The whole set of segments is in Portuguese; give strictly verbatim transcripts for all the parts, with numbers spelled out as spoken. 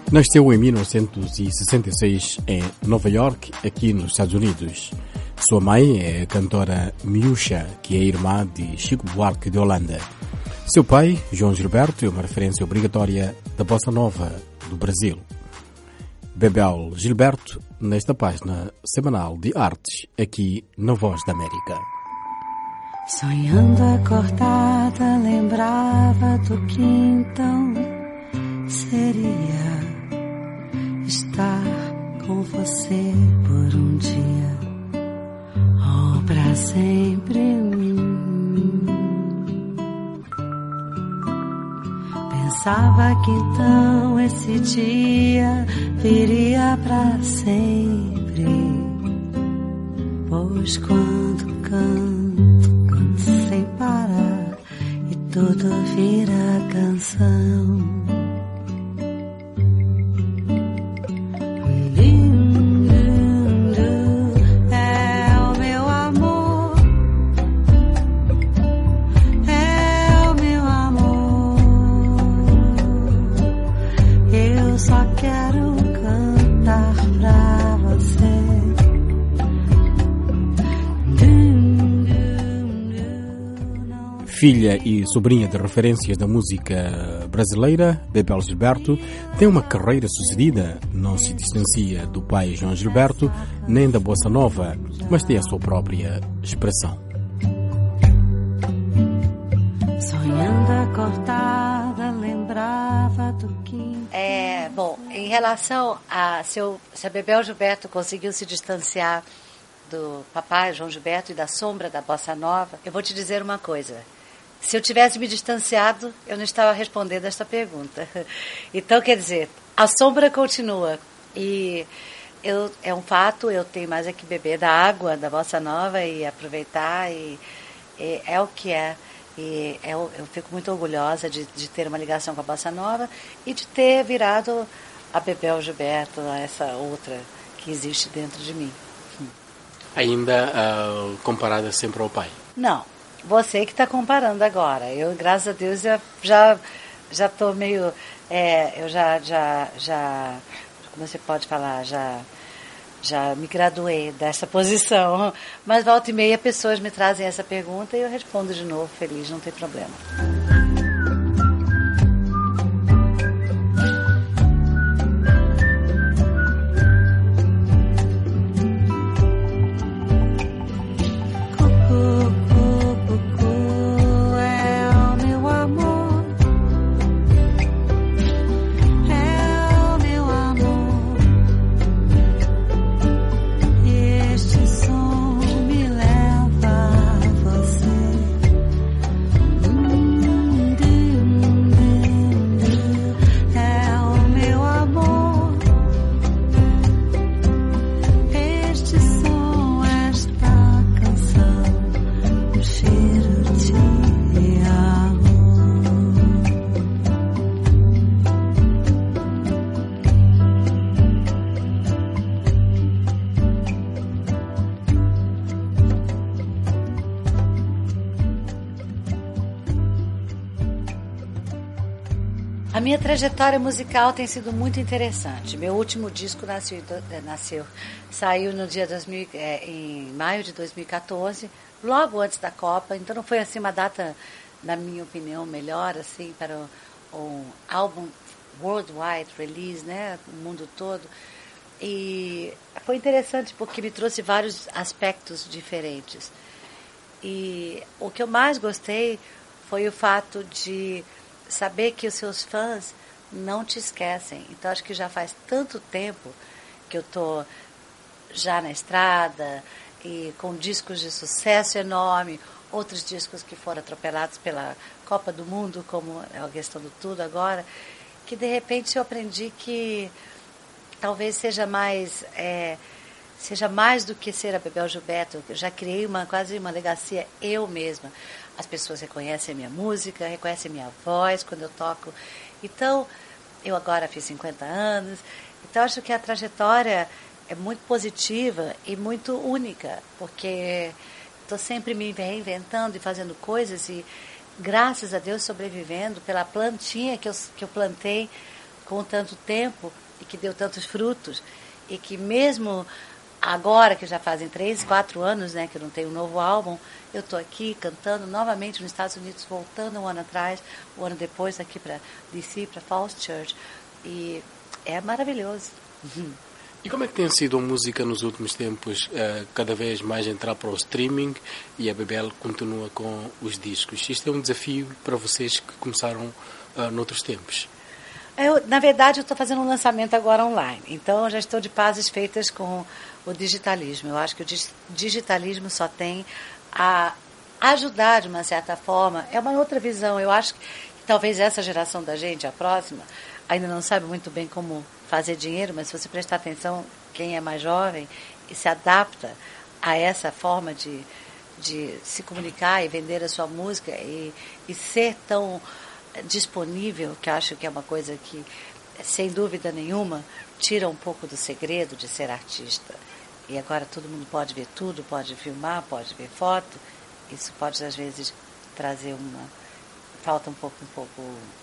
Nasceu em mil novecentos e sessenta e seis em Nova York, aqui nos Estados Unidos. Sua mãe é a cantora Miúcha, que é irmã de Chico Buarque de Holanda. Seu pai, João Gilberto, é uma referência obrigatória da bossa nova do Brasil. Bebel Gilberto, nesta página semanal de artes, aqui na Voz da América. Sonhando acordada, lembrava do que então seria estar com você por um dia ou pra sempre. Pensava que então esse dia viria pra sempre, pois quando canto, canto sem parar e tudo vira canção. Filha e sobrinha de referências da música brasileira, Bebel Gilberto tem uma carreira sucedida, não se distancia do pai João Gilberto, nem da bossa nova, mas tem a sua própria expressão. Sonhando acordada, lembrava do que... É, bom, em relação a se, eu, se a Bebel Gilberto conseguiu se distanciar do papai João Gilberto e da sombra da bossa nova, eu vou te dizer uma coisa. Se eu tivesse me distanciado, eu não estava respondendo esta pergunta. Então, quer dizer, a sombra continua. E eu, é um fato, eu tenho mais é que beber da água da bossa nova e aproveitar. E, e é o que é. E é, eu fico muito orgulhosa de, de ter uma ligação com a bossa nova e de ter virado a Bebel Gilberto, essa outra que existe dentro de mim. Ainda uh, comparada sempre ao pai? Não. Você que está comparando agora. Eu, graças a Deus, já já estou meio... É, eu já, já, já... Como você pode falar? Já, já me graduei dessa posição. Mas volta e meia pessoas me trazem essa pergunta e eu respondo de novo, feliz, não tem problema. A minha trajetória musical tem sido muito interessante. Meu último disco nasceu, nasceu saiu no dia dois mil, é, em maio de dois mil e quatorze, logo antes da Copa. Então não foi assim uma data, na minha opinião, melhor assim para o, o álbum worldwide release, né, o mundo todo. E foi interessante porque me trouxe vários aspectos diferentes. E o que eu mais gostei foi o fato de saber que os seus fãs não te esquecem. Então, acho que já faz tanto tempo que eu estou já na estrada e com discos de sucesso enorme, outros discos que foram atropelados pela Copa do Mundo, como é a questão do tudo agora, que de repente eu aprendi que talvez seja mais, é, seja mais do que ser a Bebel Gilberto. Eu já criei uma, quase uma legacia eu mesma. As pessoas reconhecem a minha música, reconhecem a minha voz quando eu toco. Então, eu agora fiz cinquenta anos, então acho que a trajetória é muito positiva e muito única, porque estou sempre me reinventando e fazendo coisas e, graças a Deus, sobrevivendo pela plantinha que eu, que eu plantei com tanto tempo e que deu tantos frutos e que mesmo agora, que já fazem três, quatro anos, né, que eu não tenho um novo álbum, eu estou aqui cantando novamente nos Estados Unidos, voltando um ano atrás, um ano depois aqui para D C, para Falls Church, e é maravilhoso. E como é que tem sido a música nos últimos tempos, uh, cada vez mais entrar para o streaming e a Bebel continua com os discos? Isto é um desafio para vocês que começaram uh, noutros tempos? Eu, na verdade, eu estou fazendo um lançamento agora online, então eu já estou de pazes feitas com o digitalismo. Eu acho que o digitalismo só tem a ajudar, de uma certa forma. É uma outra visão. Eu acho que talvez essa geração da gente, a próxima, ainda não sabe muito bem como fazer dinheiro, mas se você prestar atenção, quem é mais jovem e se adapta a essa forma de, de se comunicar e vender a sua música e, e ser tão disponível, que acho que é uma coisa que, sem dúvida nenhuma, tira um pouco do segredo de ser artista. E agora todo mundo pode ver tudo, pode filmar, pode ver foto. Isso pode, às vezes, trazer uma... Falta um pouco, um pouco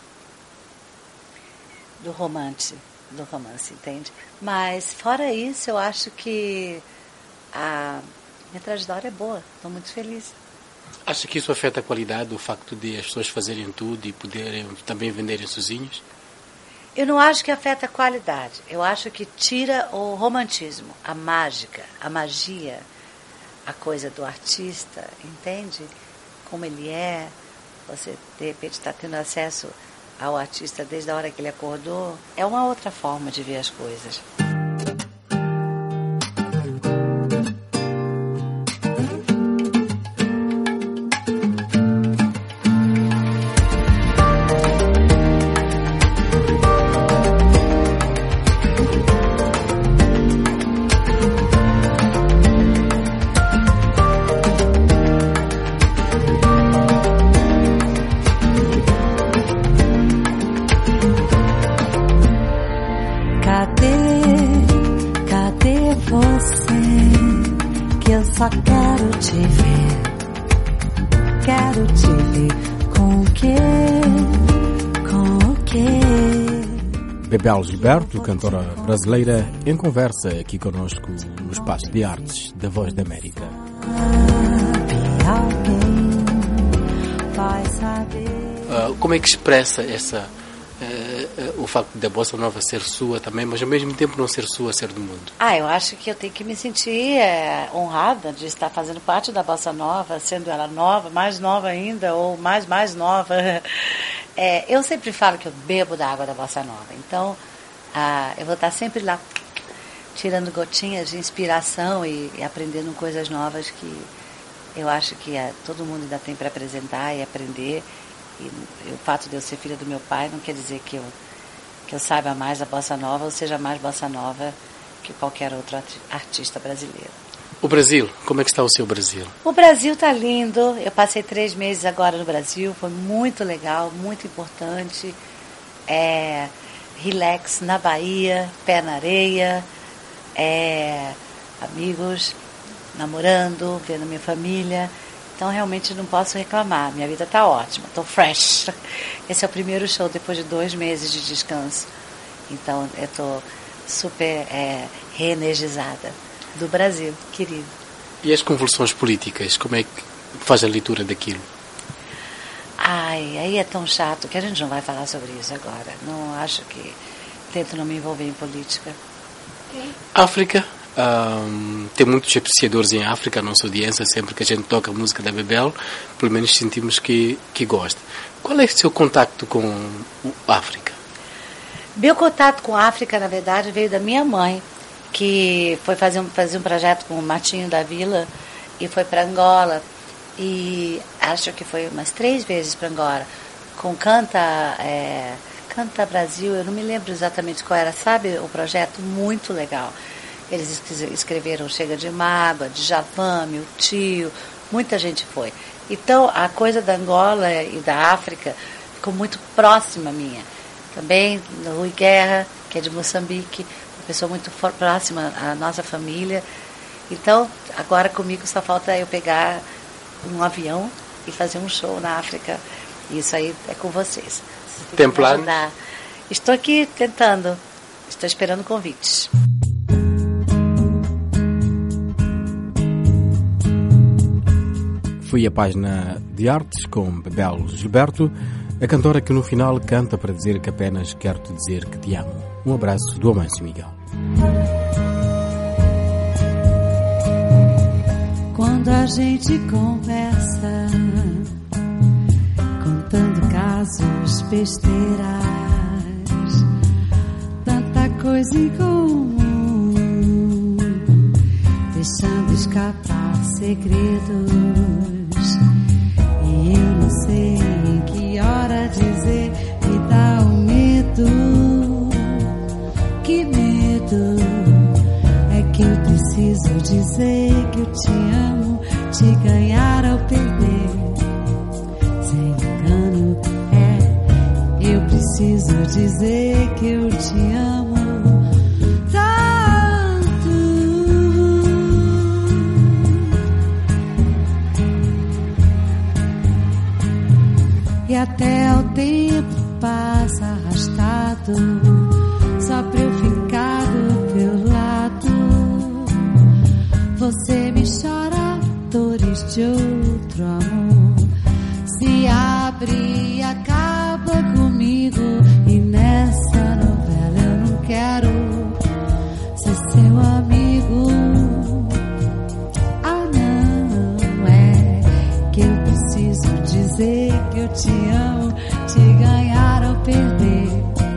do romance, do romance, entende? Mas, fora isso, eu acho que a minha trajetória é boa. Estou muito feliz. Acha que isso afeta a qualidade, o facto de as pessoas fazerem tudo e poderem também venderem sozinhos? Eu não acho que afeta a qualidade. Eu acho que tira o romantismo, a mágica, a magia, a coisa do artista, entende? Como ele é. Você, de repente, está tendo acesso ao artista desde a hora que ele acordou. É uma outra forma de ver as coisas. Só quero te ver, quero te ver com o quê, com o quê? Bebel Gilberto, cantora brasileira, em conversa aqui conosco no Espaço de Artes da Voz da América. Uh, como é que expressa essa, uh, uh, o facto da Bossa Nova ser sua também, mas ao mesmo tempo não ser sua, ser do mundo? Ah, eu acho que eu tenho que me sentir é, honrada de estar fazendo parte da Bossa Nova, sendo ela nova, mais nova ainda, ou mais, mais nova. É, eu sempre falo que eu bebo da água da Bossa Nova, então ah, eu vou estar sempre lá, tirando gotinhas de inspiração e, e aprendendo coisas novas que eu acho que é, todo mundo ainda tem para apresentar e aprender. E, e o fato de eu ser filha do meu pai não quer dizer que eu, que eu saiba mais da Bossa Nova ou seja mais Bossa Nova que qualquer outro artista brasileiro. O Brasil, como é que está o seu Brasil? O Brasil está lindo. Eu passei três meses agora no Brasil, foi muito legal, muito importante. É, relax na Bahia, pé na areia, é, amigos, namorando, vendo minha família. Então, realmente, não posso reclamar. Minha vida está ótima, estou fresh. Esse é o primeiro show depois de dois meses de descanso. Então, eu estou super é, reenergizada do Brasil, querido. E as convulsões políticas, como é que faz a leitura daquilo? Ai, aí é tão chato que a gente não vai falar sobre isso agora. Não acho que... Tento não me envolver em política. Okay. África... Um, tem muitos apreciadores em África, a nossa audiência, sempre que a gente toca a música da Bebel, pelo menos sentimos que, que gosta. Qual é o seu contacto com a África? Meu contato com a África, na verdade, veio da minha mãe, que foi fazer um, fazer um projeto com o Martinho da Vila e foi para Angola. E acho que foi umas três vezes para Angola, com Canta, é, Canta Brasil, eu não me lembro exatamente qual era, sabe, o projeto muito legal. Eles escreveram Chega de Mágoa, Djavan, Meu Tio, muita gente foi. Então, a coisa da Angola e da África ficou muito próxima minha. Também, no Rui Guerra, que é de Moçambique, uma pessoa muito próxima à nossa família. Então, agora comigo só falta eu pegar um avião e fazer um show na África. Isso aí é com vocês. Tem plano? Estou aqui tentando. Estou esperando convites. Foi a página de artes com Bebel Gilberto, a cantora que no final canta para dizer que apenas quero te dizer que te amo. Um abraço do Amâncio Miguel. Quando a gente conversa, contando casos, besteiras, tanta coisa em comum, deixando escapar segredos. E eu não sei em que hora dizer, me dá um medo. Que medo é que eu preciso dizer que eu te amo, te ganhar ou perder. Sem engano, é, eu preciso dizer que eu te amo tanto. E até o tempo passa arrastado, só pra eu ficar do teu lado. Você me chora dores de outro amor, se abre e acaba comigo. E nessa novela eu não quero ser seu amigo. Ah não, é que eu preciso dizer que eu te amo, te ganhar ou perder.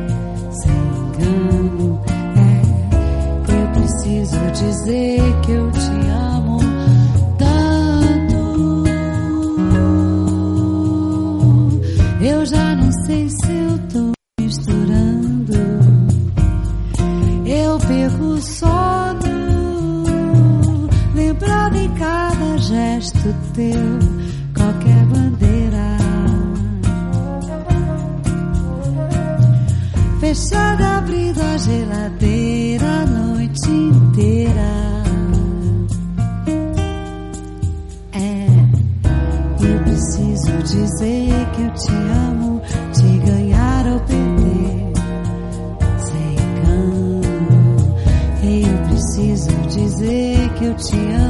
Preciso dizer que eu te amo tanto. Eu já não sei se eu tô misturando. Eu perco o sono, lembrando em cada gesto teu qualquer bandeira. Fechada, abrindo a geladeira a noite inteira. É, eu preciso dizer que eu te amo, te ganhar ou perder. Sem engano, eu preciso dizer que eu te amo.